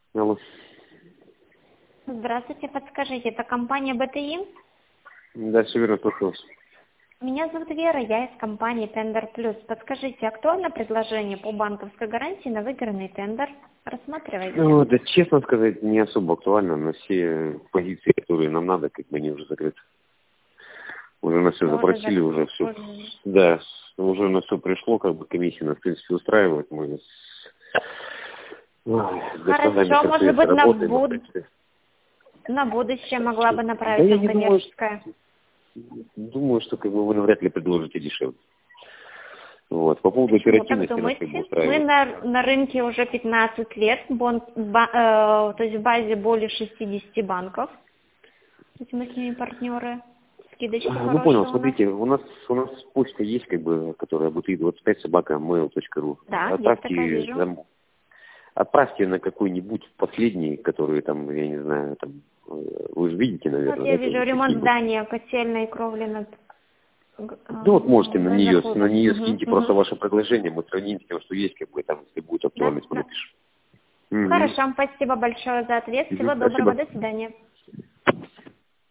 Алло. Здравствуйте, подскажите, это компания БТИ? Да, все верно, слушаю вас. Меня зовут Вера, я из компании Тендер Плюс. Подскажите, актуально предложение по банковской гарантии на выигранный тендер? Рассматриваете? Ну, да, честно сказать, не особо актуально, но все позиции, которые нам надо, как бы они уже закрыты. Уже на все запросили, уже все. Да, уже на все пришло, как бы комиссия нас, в принципе, устраивает. Мы с господами Хорошо, может быть, работаем, в принципе. на будущее могла бы Да направить я вам не думаю, коммерческое. думаю, что как бы вы навряд ли предложите дешевле. Вот. По поводу Почему так оперативности нас как бы думаете? Мы устраивает. на рынке уже 15 лет, то есть в базе более 60 банков. То есть мы с ними партнеры. Скидочки Ну понял, хорошие у нас. смотрите, у нас почта есть, как бы, которая bti25@mail.ru. Да, есть такая, вижу. Отправьте на какой-нибудь последний, который там, я не знаю, там, вы же видите, Вот наверное, я да, вижу ремонт какие-нибудь. здания, котельной кровли над Ну вот можете на газоходом. нее скиньте просто ваше предложение, мы сравним с тем, что есть, как бы там, если будет Да, актуальность, мы да. напишем. Угу. Хорошо, спасибо большое за ответ. Всего доброго, Спасибо. до свидания.